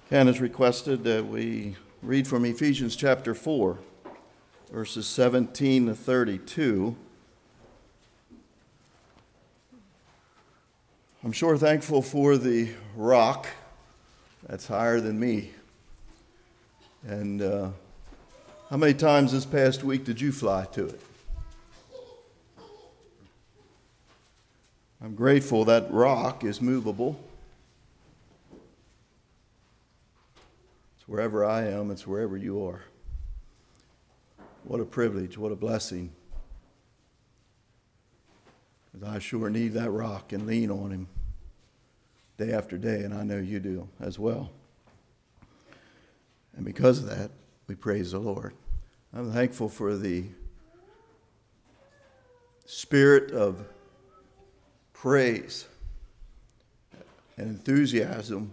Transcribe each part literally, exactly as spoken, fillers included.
Ken has requested that we read from Ephesians chapter four, verses seventeen to thirty-two. I'm sure thankful for the rock that's higher than me. And uh, how many times this past week did you fly to it? I'm grateful that rock is movable. It's wherever I am, it's wherever you are. What a privilege, what a blessing. Because I sure need that rock and lean on him day after day, and I know you do as well. And because of that, we praise the Lord. I'm thankful for the spirit of praise and enthusiasm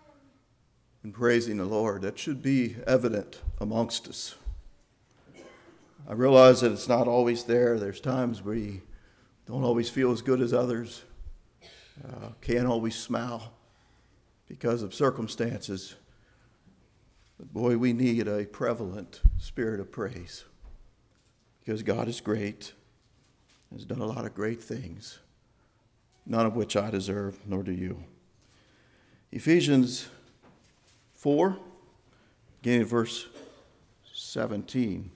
in praising the Lord. That should be evident amongst us. I realize that it's not always there. There's times we don't always feel as good as others, uh, can't always smile because of circumstances. But boy, we need a prevalent spirit of praise because God is great, has done a lot of great things, none of which I deserve, nor do you. Ephesians four, beginning at verse seventeen.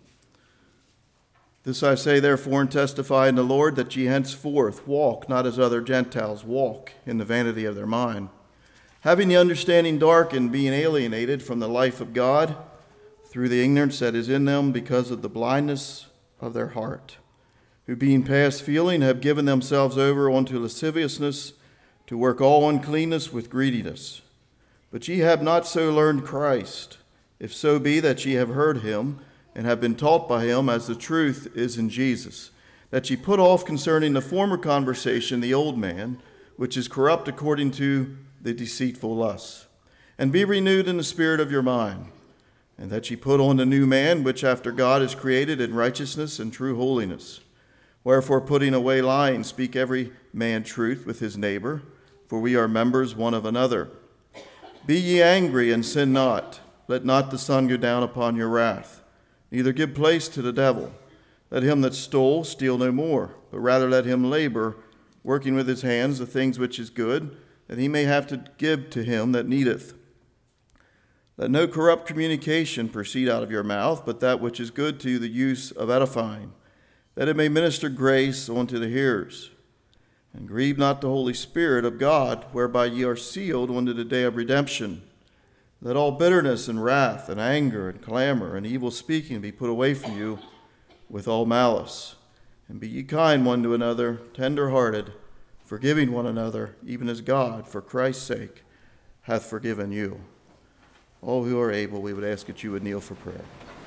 This I say, therefore, and testify in the Lord, that ye henceforth walk not as other Gentiles walk, in the vanity of their mind, having the understanding darkened, being alienated from the life of God through the ignorance that is in them because of the blindness of their heart, who being past feeling have given themselves over unto lasciviousness, to work all uncleanness with greediness. But ye have not so learned Christ, if so be that ye have heard him, and have been taught by him as the truth is in Jesus, that ye put off concerning the former conversation the old man, which is corrupt according to the deceitful lusts, and be renewed in the spirit of your mind, and that ye put on the new man, which after God is created in righteousness and true holiness. Wherefore, putting away lying, speak every man truth with his neighbor, for we are members one of another. Be ye angry and sin not. Let not the sun go down upon your wrath. Neither give place to the devil. Let him that stole steal no more, but rather let him labor, working with his hands the things which is good, that he may have to give to him that needeth. Let no corrupt communication proceed out of your mouth, but that which is good to the use of edifying, that it may minister grace unto the hearers. And grieve not the Holy Spirit of God, whereby ye are sealed unto the day of redemption. Let all bitterness and wrath and anger and clamor and evil speaking be put away from you with all malice. And be ye kind one to another, tender-hearted, forgiving one another, even as God, for Christ's sake, hath forgiven you. All who are able, we would ask that you would kneel for prayer.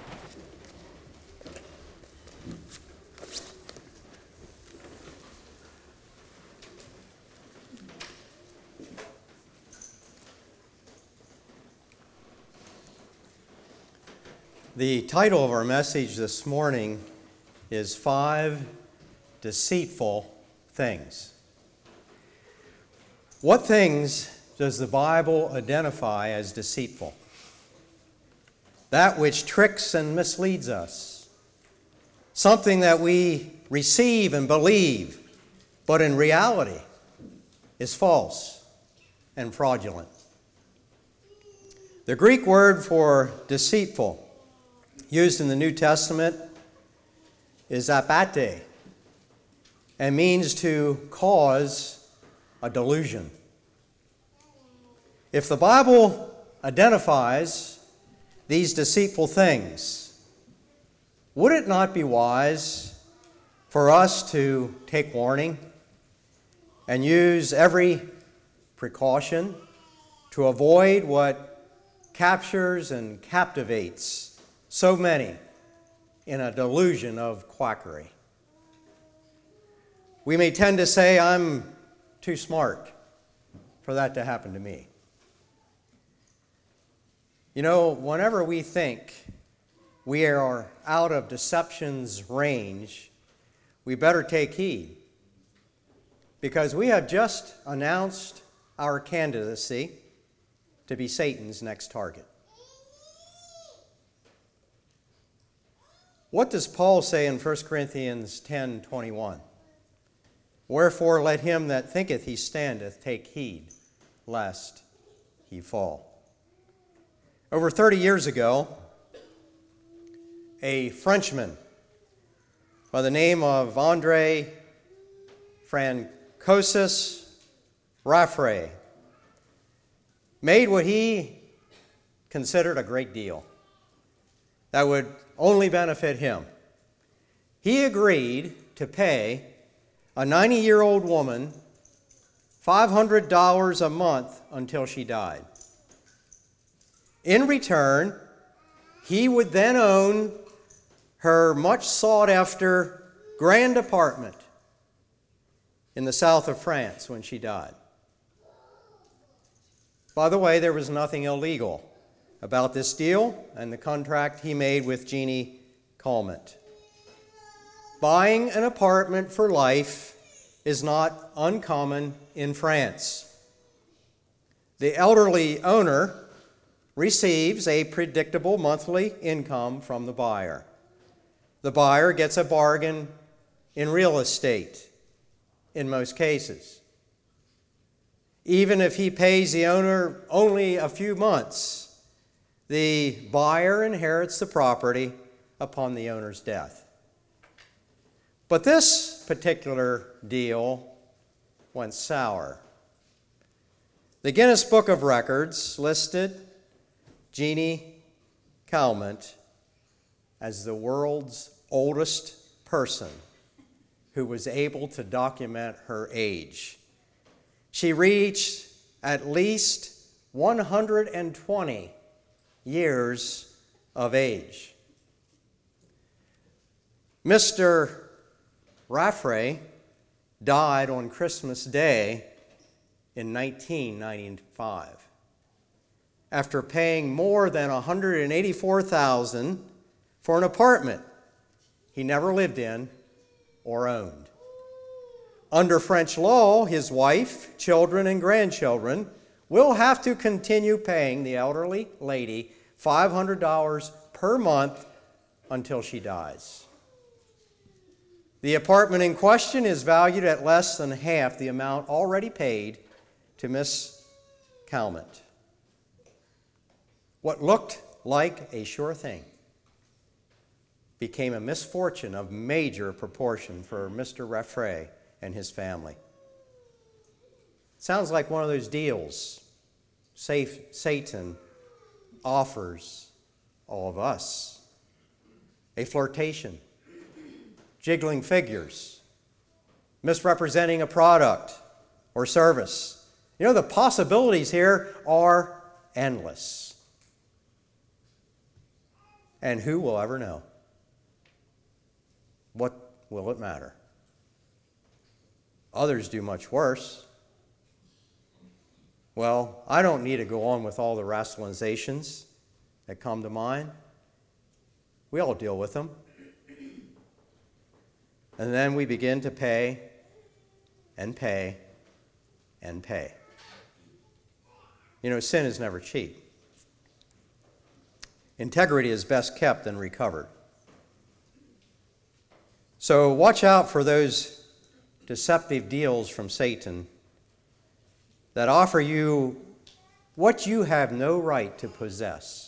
The title of our message this morning is Five Deceitful Things. What things does the Bible identify as deceitful? That which tricks and misleads us. Something that we receive and believe, but in reality is false and fraudulent. The Greek word for deceitful used in the New Testament is apate, and means to cause a delusion. If the Bible identifies these deceitful things, would it not be wise for us to take warning and use every precaution to avoid what captures and captivates so many in a delusion of quackery? We may tend to say, I'm too smart for that to happen to me. You know, whenever we think we are out of deception's range, we better take heed, because we have just announced our candidacy to be Satan's next target. What does Paul say in First Corinthians ten twenty-one? Wherefore let him that thinketh he standeth take heed, lest he fall. Over thirty years ago, a Frenchman by the name of Andre Francois Raffray made what he considered a great deal that would only benefit him. He agreed to pay a ninety-year-old woman five hundred dollars a month until she died. In return, he would then own her much sought-after grand apartment in the south of France when she died. By the way, there was nothing illegal about this deal and the contract he made with Jeannie Calment. Buying an apartment for life is not uncommon in France. The elderly owner receives a predictable monthly income from the buyer. The buyer gets a bargain in real estate in most cases. Even if he pays the owner only a few months, the buyer inherits the property upon the owner's death. But this particular deal went sour. The Guinness Book of Records listed Jeannie Calment as the world's oldest person who was able to document her age. She reached at least one hundred twenty years of age. Mister Raffray died on Christmas Day in nineteen ninety-five after paying more than one hundred eighty-four thousand dollars for an apartment he never lived in or owned. Under French law, his wife, children, and grandchildren will have to continue paying the elderly lady five hundred dollars per month until she dies. The apartment in question is valued at less than half the amount already paid to Miss Calment. What looked like a sure thing became a misfortune of major proportion for Mister Raffray and his family. Sounds like one of those deals safe, Satan offers all of us. A flirtation, jiggling figures, misrepresenting a product or service. You know, the possibilities here are endless. And who will ever know? What will it matter? Others do much worse. Well, I don't need to go on with all the rationalizations that come to mind. We all deal with them. And then we begin to pay and pay and pay. You know, sin is never cheap. Integrity is best kept and recovered. So watch out for those deceptive deals from Satan that offer you what you have no right to possess.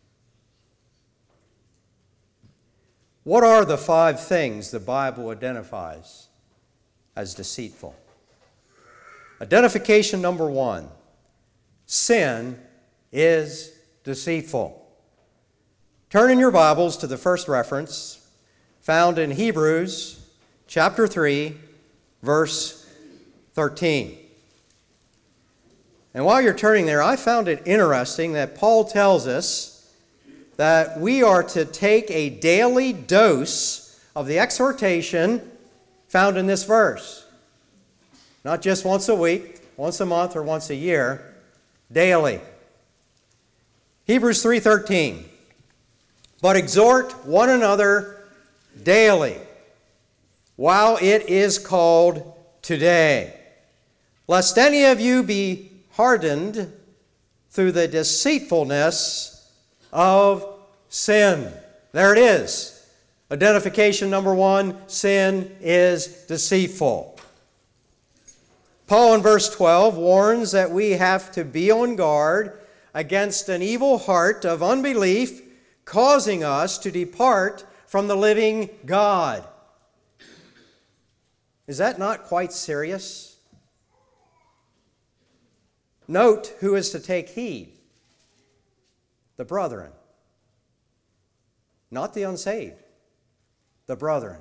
What are the five things the Bible identifies as deceitful? Identification number one, sin is deceitful. Turn in your Bibles to the first reference found in Hebrews chapter three, verse thirteen. And while you're turning there, I found it interesting that Paul tells us that we are to take a daily dose of the exhortation found in this verse. Not just once a week, once a month, or once a year, daily. Hebrews three thirteen. But exhort one another daily, while it is called today, lest any of you be hardened through the deceitfulness of sin. There it is. Identification number one, sin is deceitful. Paul in verse twelve warns that we have to be on guard against an evil heart of unbelief causing us to depart from the living God. Is that not quite serious? Note who is to take heed. The brethren. Not the unsaved. The brethren.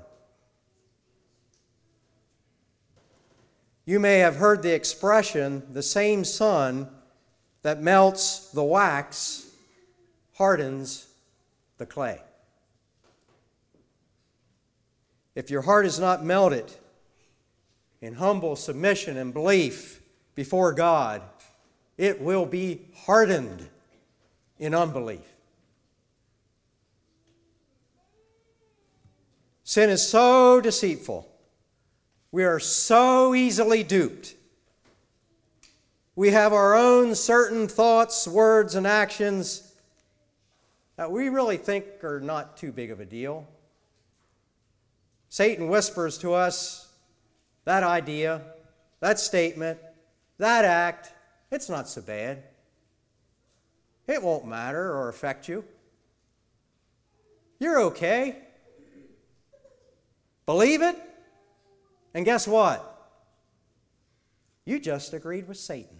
You may have heard the expression, the same sun that melts the wax hardens the clay. If your heart is not melted in humble submission and belief before God, it will be hardened in unbelief. Sin is so deceitful. We are so easily duped. We have our own certain thoughts, words, and actions that we really think are not too big of a deal. Satan whispers to us, that idea, that statement, that act, it's not so bad. It won't matter or affect you. You're okay. Believe it, and guess what? You just agreed with Satan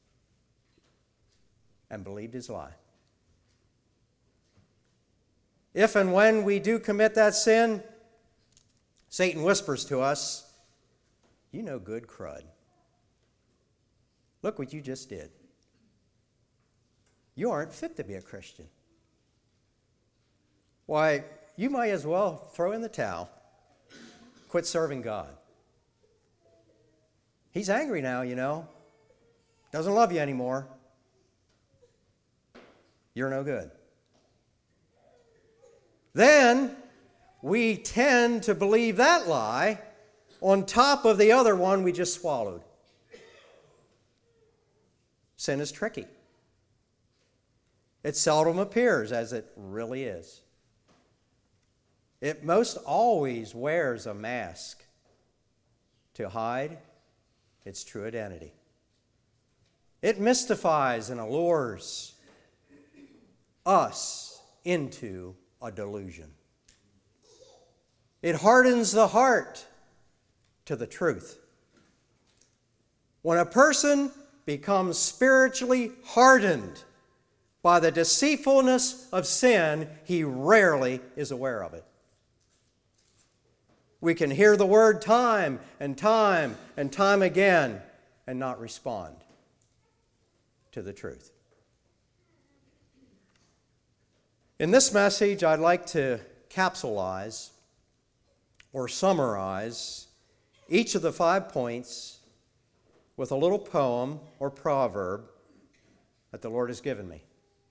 and believed his lie. If and when we do commit that sin, Satan whispers to us, you no good crud. Look what you just did. You aren't fit to be a Christian. Why, you might as well throw in the towel. Quit serving God. He's angry now, you know. Doesn't love you anymore. You're no good. Then we tend to believe that lie on top of the other one we just swallowed. Sin is tricky. It seldom appears as it really is. It most always wears a mask to hide its true identity. It mystifies and allures us into a delusion. It hardens the heart to the truth. When a person becomes spiritually hardened by the deceitfulness of sin, he rarely is aware of it. We can hear the word time and time and time again and not respond to the truth. In this message, I'd like to capsulize or summarize each of the five points with a little poem or proverb that the Lord has given me.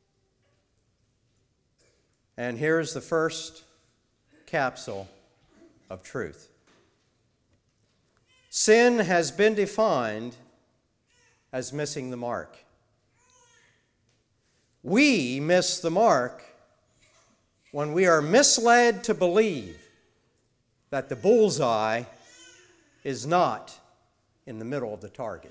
And here's the first capsule of truth. Sin has been defined as missing the mark. We miss the mark when we are misled to believe that the bullseye is not in the middle of the target.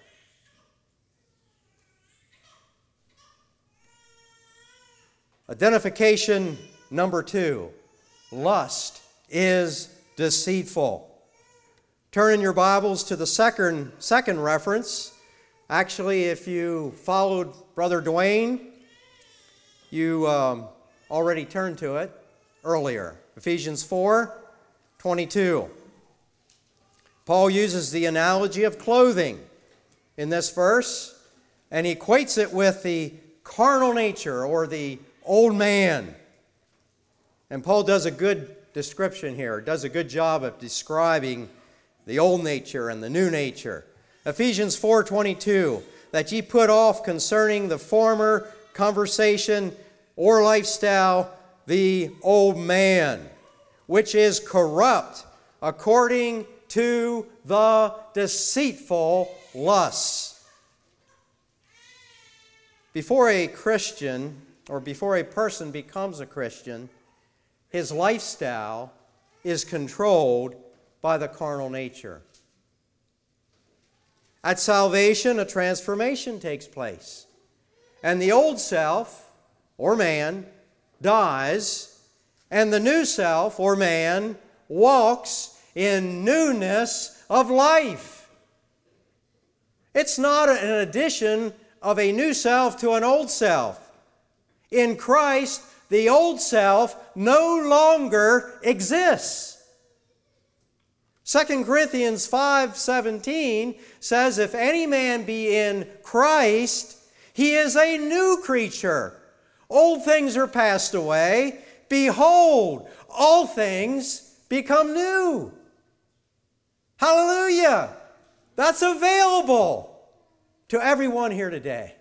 Identification number two, lust is deceitful. Turn in your Bibles to the second, second reference. Actually, if you followed Brother Dwayne, you um, already turned to it earlier. Ephesians four twenty-two. Paul uses the analogy of clothing in this verse, and he equates it with the carnal nature or the old man. And Paul does a good description here, does a good job of describing the old nature and the new nature. Ephesians four twenty-two, that ye put off concerning the former conversation or lifestyle the old man, which is corrupt according to the deceitful lusts. Before a Christian, or before a person becomes a Christian, his lifestyle is controlled by the carnal nature. At salvation, a transformation takes place. And the old self, or man, dies, and the new self, or man, walks in newness of life. It's not an addition of a new self to an old self. In Christ, the old self no longer exists. Second Corinthians five seventeen says, if any man be in Christ, he is a new creature. Old things are passed away. Behold, all things become new. Hallelujah! That's available to everyone here today.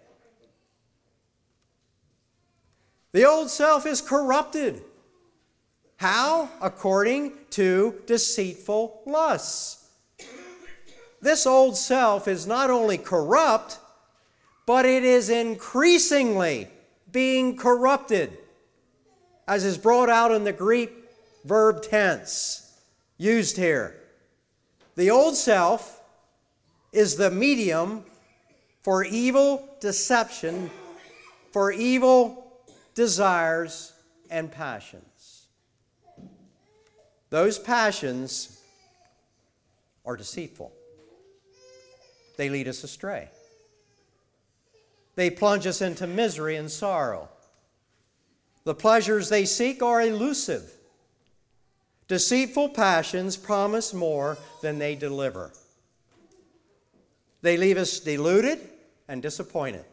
The old self is corrupted. How? According to deceitful lusts. This old self is not only corrupt, but it is increasingly being corrupted, as is brought out in the Greek verb tense used here. The old self is the medium for evil deception, for evil desires and passions. Those passions are deceitful. They lead us astray. They plunge us into misery and sorrow. The pleasures they seek are elusive. Deceitful passions promise more than they deliver. They leave us deluded and disappointed.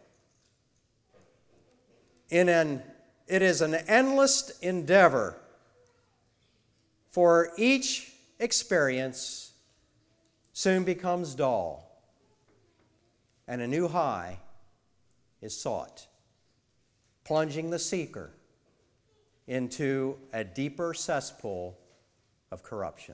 In an, it is an endless endeavor for each experience soon becomes dull, and a new high is sought, plunging the seeker into a deeper cesspool of corruption.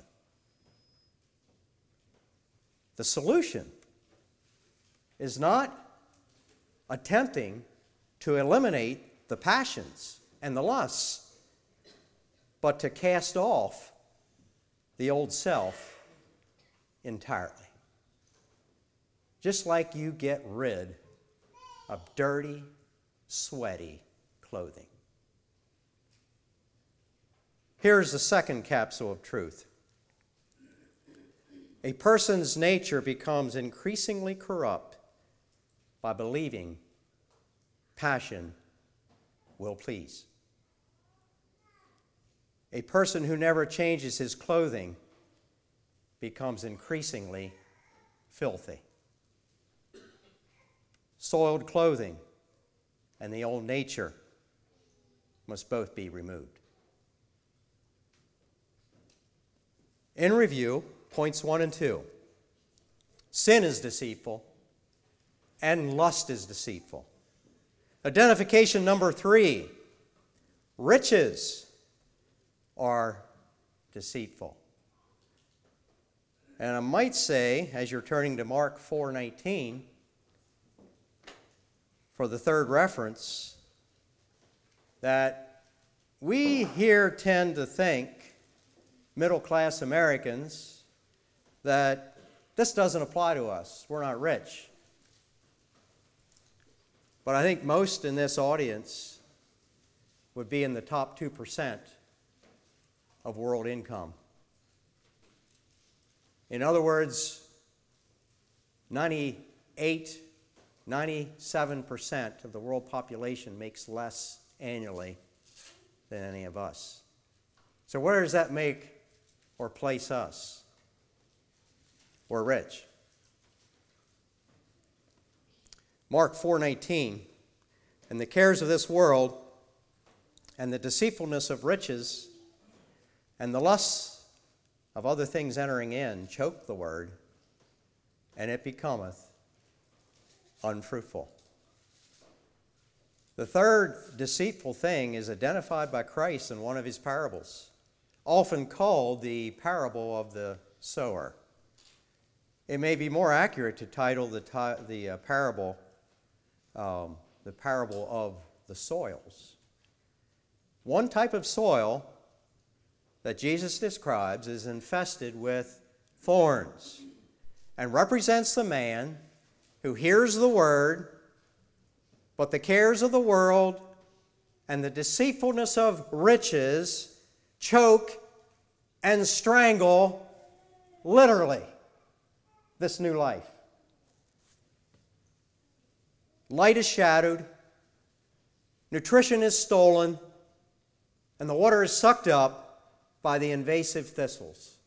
The solution is not attempting to eliminate the passions and the lusts, but to cast off the old self entirely. Just like you get rid of dirty, sweaty clothing. Here's the second capsule of truth. A person's nature becomes increasingly corrupt by believing passion will please. A person who never changes his clothing becomes increasingly filthy. Soiled clothing and the old nature must both be removed. In review, points one and two. Sin is deceitful and lust is deceitful. Identification number three. Riches are deceitful. And I might say, as you're turning to Mark four nineteen, for the third reference, that we here tend to think, middle-class Americans, that this doesn't apply to us. We're not rich. But I think most in this audience would be in the top two percent of world income. In other words, ninety-eight, ninety-seven percent of the world population makes less annually than any of us. So where does that make or place us? We're rich. Mark four nineteen, and the cares of this world and the deceitfulness of riches and the lusts of other things entering in choke the word, and it becometh unfruitful. The third deceitful thing is identified by Christ in one of his parables, often called the parable of the sower. It may be more accurate to title the, ti- the uh, parable um, the parable of the soils. One type of soil that Jesus describes is infested with thorns and represents the man who hears the word, but the cares of the world and the deceitfulness of riches choke and strangle, literally, this new life. Light is shadowed, nutrition is stolen, and the water is sucked up by the invasive thistles.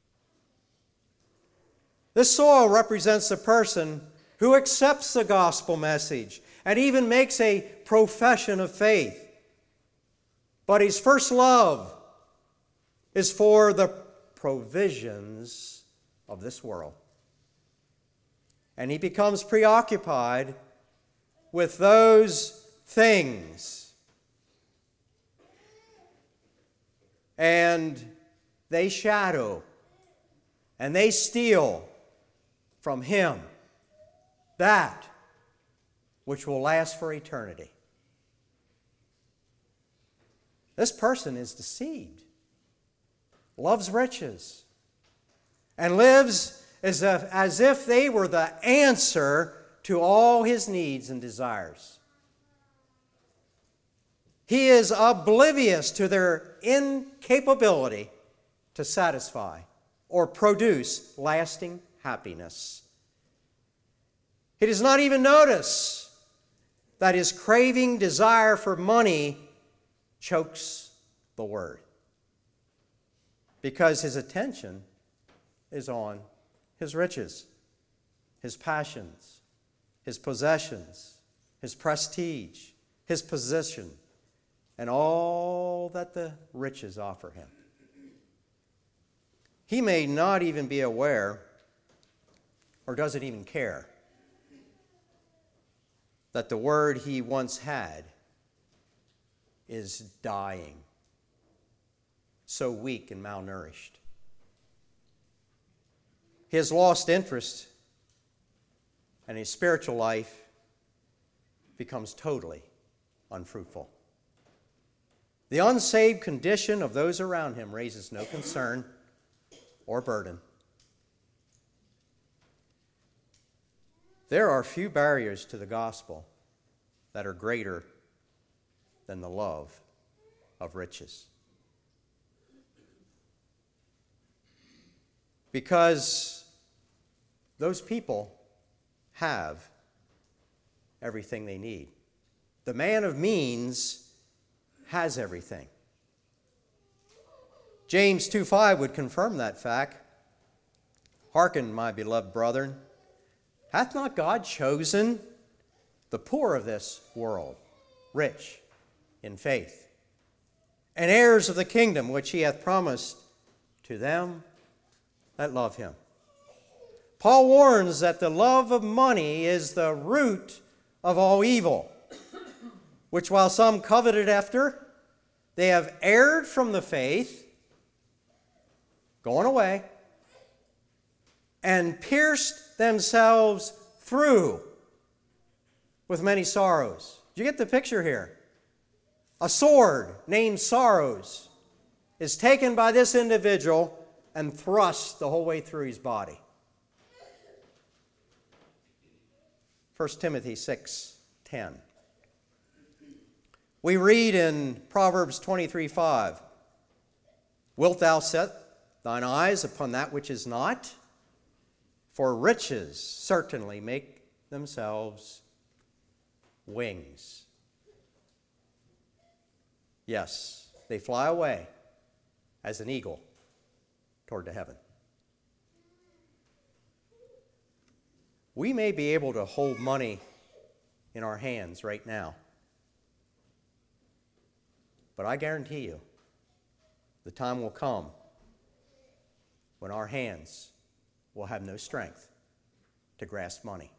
This soil represents the person who accepts the gospel message and even makes a profession of faith. But his first love is for the provisions of this world. And he becomes preoccupied with those things. And they shadow and they steal from him that which will last for eternity. This person is deceived, loves riches, and lives as if, as if they were the answer to all his needs and desires. He is oblivious to their incapability to satisfy or produce lasting happiness. He does not even notice that his craving desire for money chokes the word, because his attention is on his riches, his passions, his possessions, his prestige, his position, and all that the riches offer him. He may not even be aware, or doesn't even care, that the word he once had is dying, so weak and malnourished. He has lost interest, and his spiritual life becomes totally unfruitful. The unsaved condition of those around him raises no concern or burden. There are few barriers to the gospel that are greater than the love of riches. Because those people have everything they need. The man of means has everything. James two five would confirm that fact. Hearken, my beloved brethren, hath not God chosen the poor of this world, rich in faith, and heirs of the kingdom which he hath promised to them that love him? Paul warns that the love of money is the root of all evil, which while some coveted after, they have erred from the faith, going away, and pierced themselves through with many sorrows. Do you get the picture here? A sword named Sorrows is taken by this individual and thrust the whole way through his body. First Timothy six ten. We read in Proverbs twenty-three five, wilt thou set thine eyes upon that which is not? For riches certainly make themselves wings. Yes, they fly away as an eagle toward the heaven. We may be able to hold money in our hands right now, but I guarantee you the time will come when our hands will have no strength to grasp money.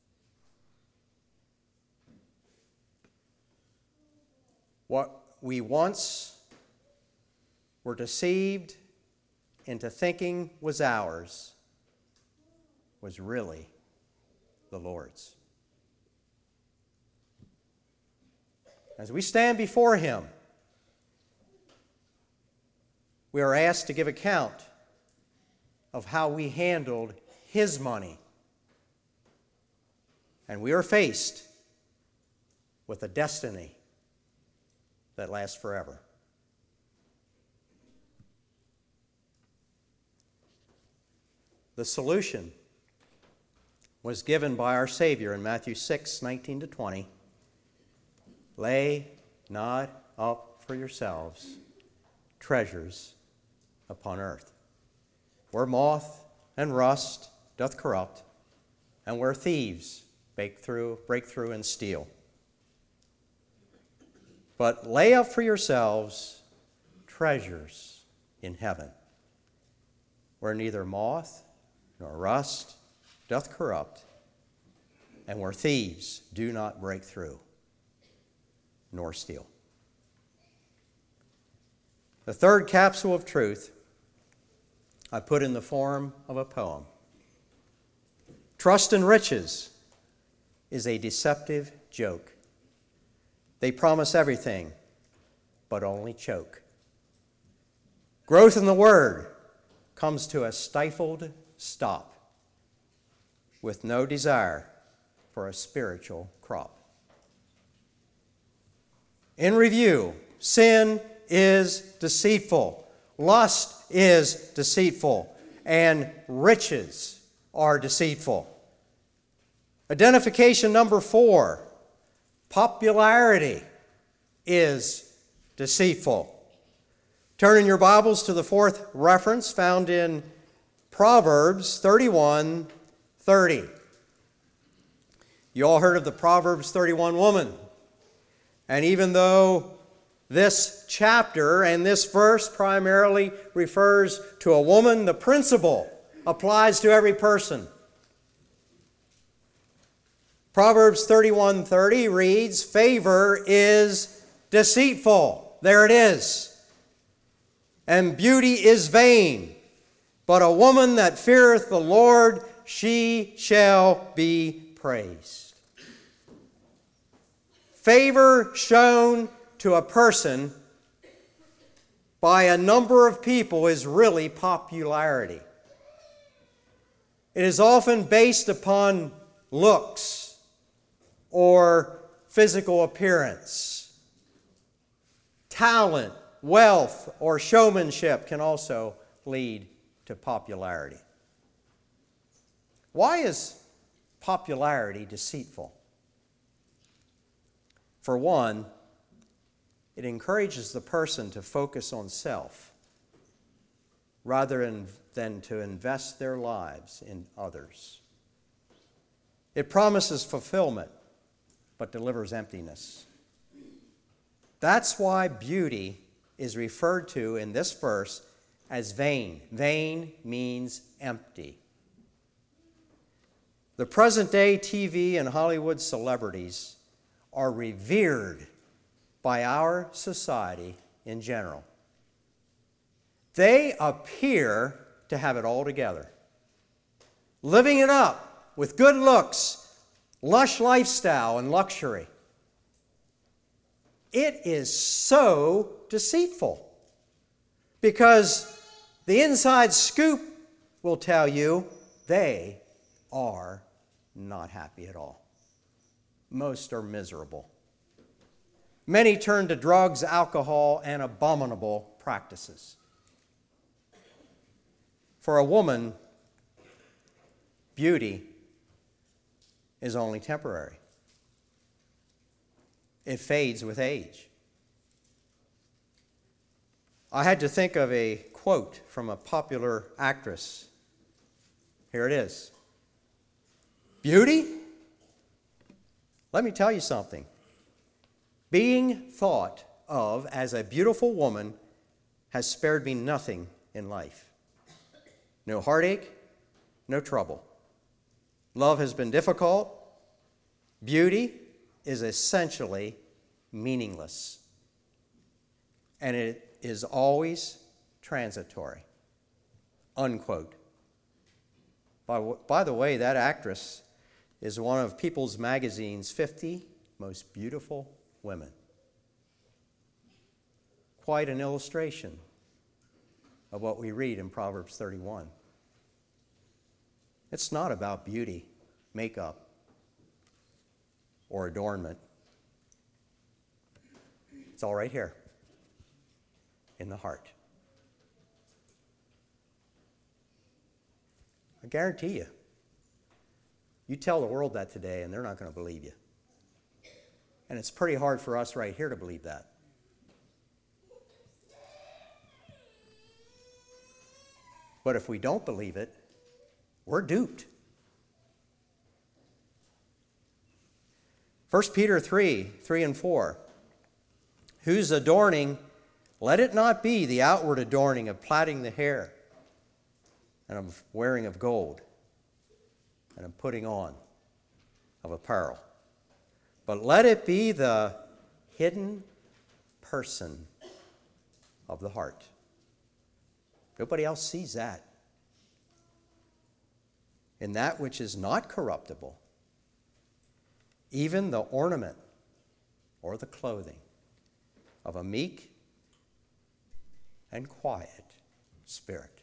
What we once were deceived into thinking was ours was really the Lord's. As we stand before Him, we are asked to give account of how we handled His money. And we are faced with a destiny that lasts forever. The solution was given by our Savior in Matthew six, nineteen to twenty. Lay not up for yourselves treasures upon earth, where moth and rust doth corrupt, and where thieves break through, break through and steal. But lay up for yourselves treasures in heaven, where neither moth nor rust doth corrupt, and where thieves do not break through nor steal. The third capsule of truth I put in the form of a poem. Trust in riches is a deceptive joke. They promise everything, but only choke. Growth in the Word comes to a stifled stop, with no desire for a spiritual crop. In review, sin is deceitful, lust is deceitful, and riches are deceitful. Identification number four, popularity is deceitful. Turn in your Bibles to the fourth reference found in Proverbs thirty-one thirty. You all heard of the Proverbs thirty-one woman. And even though this chapter and this verse primarily refers to a woman, the principle applies to every person. Proverbs thirty-one thirty reads, "Favor is deceitful." There it is. "And beauty is vain. But a woman that feareth the Lord, she shall be praised." Favor shown to a person by a number of people is really popularity. It is often based upon looks or physical appearance. Talent, wealth, or showmanship can also lead to popularity. Why is popularity deceitful? For one, it encourages the person to focus on self rather than, than to invest their lives in others. It promises fulfillment but delivers emptiness. That's why beauty is referred to in this verse as vain. Vain means empty. The present-day T V and Hollywood celebrities are revered by our society in general. They appear to have it all together, living it up with good looks, lush lifestyle, and luxury. It is so deceitful because the inside scoop will tell you they are not happy at all. Most are miserable. Many turn to drugs, alcohol, and abominable practices. For a woman, beauty is only temporary. It fades with age. I had to think of a quote from a popular actress. Here it is. "Beauty? Let me tell you something. Being thought of as a beautiful woman has spared me nothing in life. No heartache, no trouble. Love has been difficult. Beauty is essentially meaningless. And it is always transitory." Unquote. By, by the way, that actress is one of People's Magazine's fifty most beautiful women. quite an illustration of what we read in Proverbs thirty-one. It's not about beauty, makeup, or adornment. It's all right here in the heart. I guarantee you, you tell the world that today and they're not going to believe you. And it's pretty hard for us right here to believe that. But if we don't believe it, we're duped. First Peter three, three and four. Whose adorning, let it not be the outward adorning of plaiting the hair and of wearing of gold and of putting on of apparel. But let it be the hidden person of the heart. Nobody else sees that. In that which is not corruptible, even the ornament or the clothing of a meek and quiet spirit,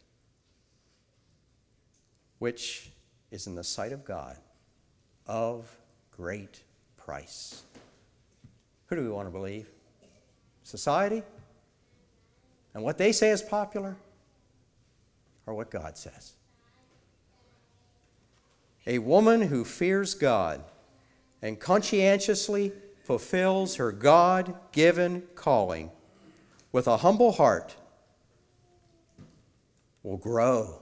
which is in the sight of God of great price. Who do we want to believe? Society? And what they say is popular? Or what God says? A woman who fears God and conscientiously fulfills her God-given calling with a humble heart will grow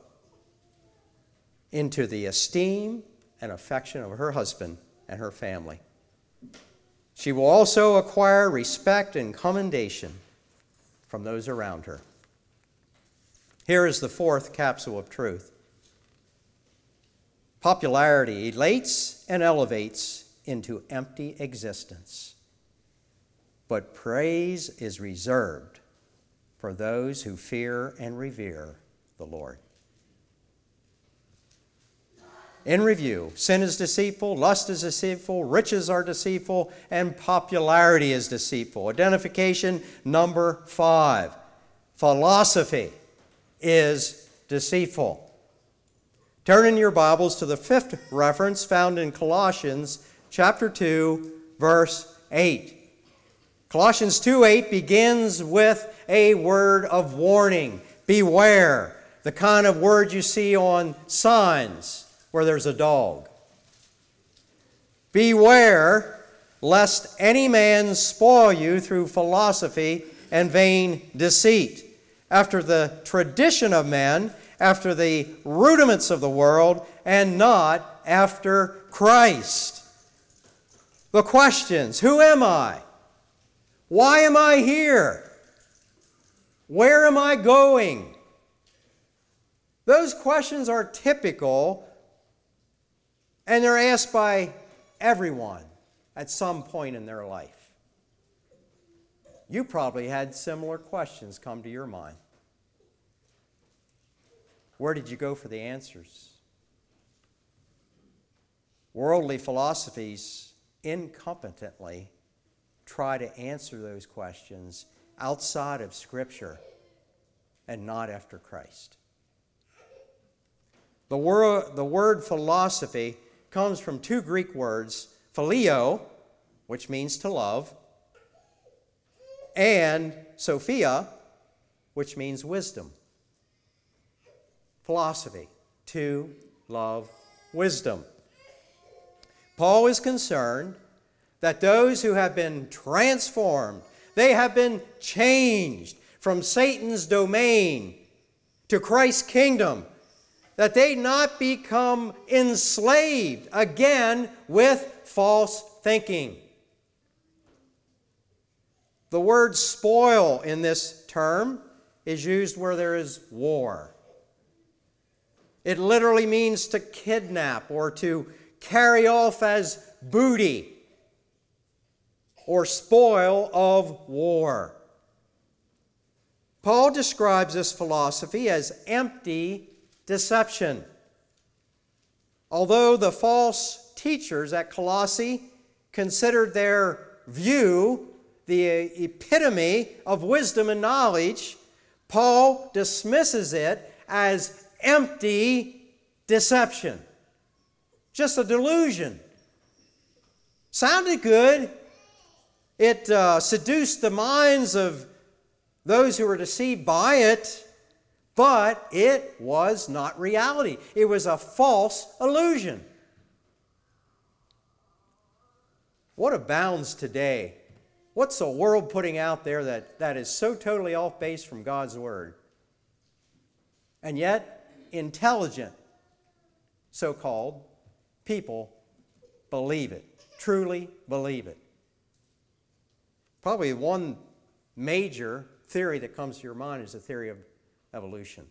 into the esteem and affection of her husband and her family. She will also acquire respect and commendation from those around her. Here is the fourth capsule of truth. Popularity elates and elevates into empty existence, but praise is reserved for those who fear and revere the Lord. In review, sin is deceitful, lust is deceitful, riches are deceitful, and popularity is deceitful. Identification number five. Philosophy is deceitful. Turn in your Bibles to the fifth reference found in Colossians chapter two, verse eight. Colossians two eight begins with a word of warning. Beware, the kind of word you see on signs where there's a dog. Beware lest any man spoil you through philosophy and vain deceit, after the tradition of men, after the rudiments of the world, and not after Christ. The questions: who am I? Why am I here? Where am I going? Those questions are typical, and they're asked by everyone at some point in their life. You probably had similar questions come to your mind. Where did you go for the answers? Worldly philosophies incompetently try to answer those questions outside of Scripture and not after Christ. The word, the word philosophy comes from two Greek words, phileo, which means to love, and Sophia, which means wisdom. Philosophy, to love wisdom. Paul is concerned that those who have been transformed, they have been changed from Satan's domain to Christ's kingdom, that they not become enslaved again with false thinking. The word spoil in this term is used where there is war. It literally means to kidnap or to carry off as booty or spoil of war. Paul describes this philosophy as empty deception. Although the false teachers at Colossae considered their view the epitome of wisdom and knowledge, Paul dismisses it as empty deception. Just a delusion. Sounded good. It uh, seduced the minds of those who were deceived by it, but it was not reality. It was a false illusion. What abounds today? What's the world putting out there that, that is so totally off base from God's Word? And yet, intelligent, so-called, people believe it, truly believe it. Probably one major theory that comes to your mind is the theory of evolution.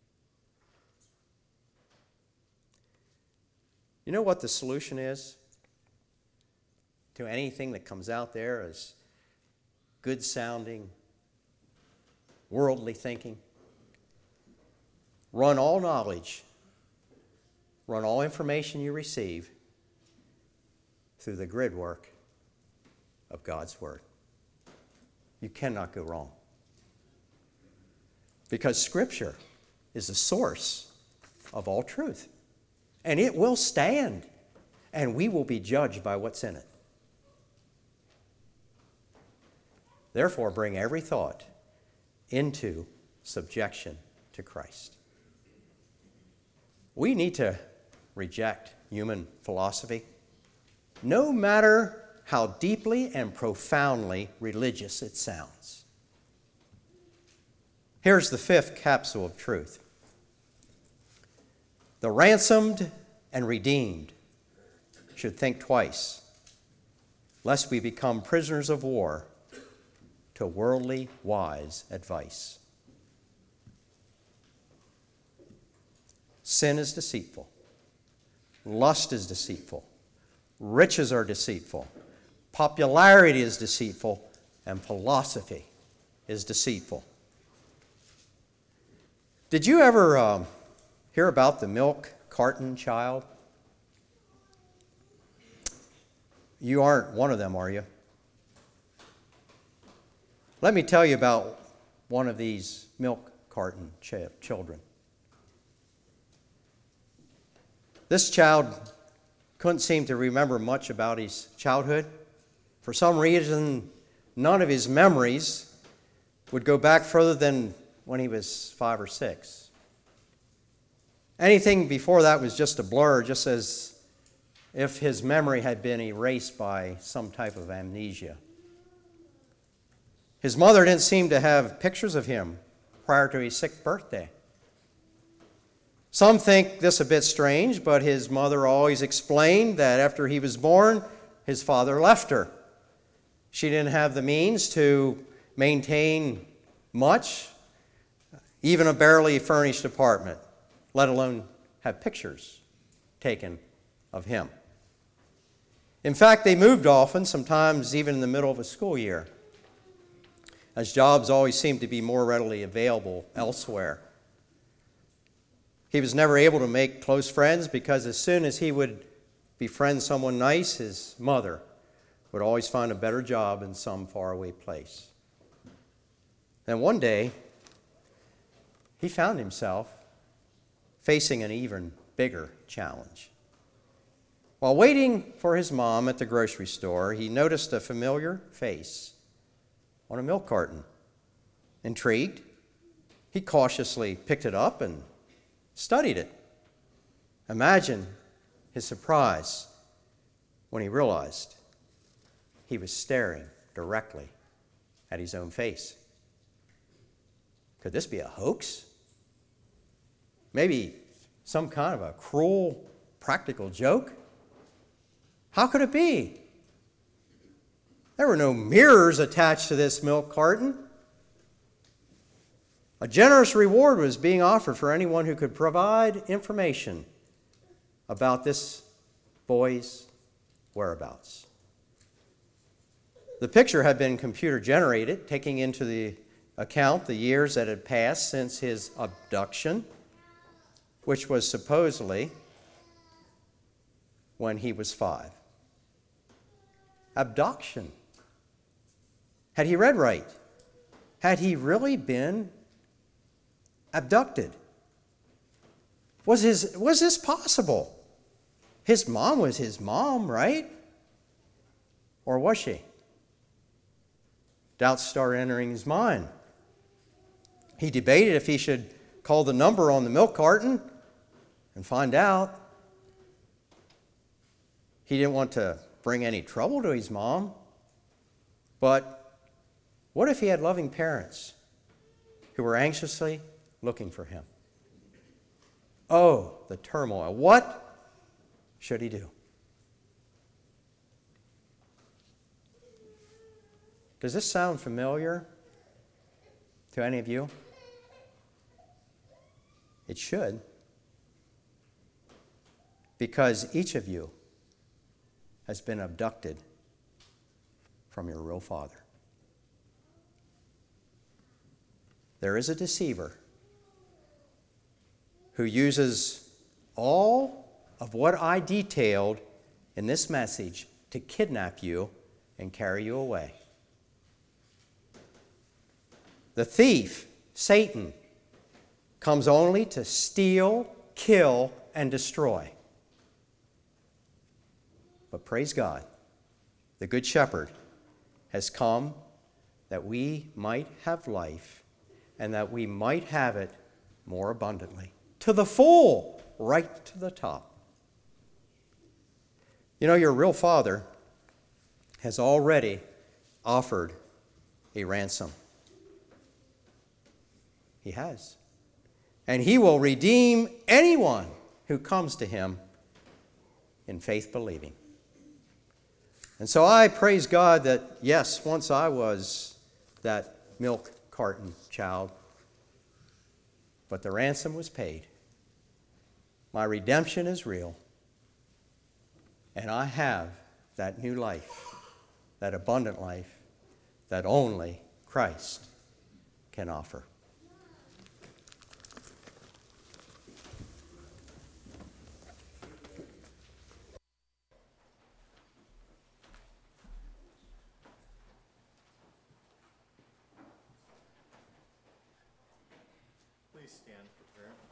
You know what the solution is to anything that comes out there as good sounding, worldly thinking? Run all knowledge, run all information you receive through the grid work of God's Word. You cannot go wrong. Because Scripture is the source of all truth. And it will stand, and we will be judged by what's in it. Therefore, bring every thought into subjection to Christ. We need to reject human philosophy, no matter how deeply and profoundly religious it sounds. Here's the fifth capsule of truth. The ransomed and redeemed should think twice, lest we become prisoners of war to worldly wise advice. Sin is deceitful. Lust is deceitful. Riches are deceitful. Popularity is deceitful. And philosophy is deceitful. Did you ever um, hear about the milk carton child? You aren't one of them, are you? Let me tell you about one of these milk carton ch- children. This child couldn't seem to remember much about his childhood. For some reason, none of his memories would go back further than when he was five or six. Anything before that was just a blur, just as if his memory had been erased by some type of amnesia. His mother didn't seem to have pictures of him prior to his sixth birthday. Some think this a bit strange, but his mother always explained that after he was born, his father left her. She didn't have the means to maintain much, even a barely furnished apartment, let alone have pictures taken of him. In fact, they moved often, sometimes even in the middle of a school year, as jobs always seemed to be more readily available elsewhere. He was never able to make close friends because as soon as he would befriend someone nice, his mother would always find a better job in some faraway place. Then one day, he found himself facing an even bigger challenge. While waiting for his mom at the grocery store, he noticed a familiar face on a milk carton. Intrigued, he cautiously picked it up and studied it. Imagine his surprise when he realized he was staring directly at his own face. Could this be a hoax? Maybe some kind of a cruel practical joke? How could it be? There were no mirrors attached to this milk carton. A generous reward was being offered for anyone who could provide information about this boy's whereabouts. The picture had been computer generated, taking into the account the years that had passed since his abduction, which was supposedly when he was five. Abduction. Had he read right? Had he really been abducted? Was, his, was this possible? His mom was his mom, right? Or was she? Doubts start entering his mind. He debated if he should call the number on the milk carton and find out. He didn't want to bring any trouble to his mom. But what if he had loving parents who were anxiously looking for him? Oh, the turmoil. What should he do? Does this sound familiar to any of you? It should. Because each of you has been abducted from your real father. There is a deceiver who uses all of what I detailed in this message to kidnap you and carry you away. The thief, Satan, comes only to steal, kill, and destroy. But praise God, the Good Shepherd has come that we might have life and that we might have it more abundantly. To the full, right to the top. You know, your real father has already offered a ransom. He has. And he will redeem anyone who comes to him in faith believing. And so I praise God that, yes, once I was that milk carton child, but the ransom was paid. My redemption is real. And I have that new life, that abundant life, that only Christ can offer. Please stand for prayer.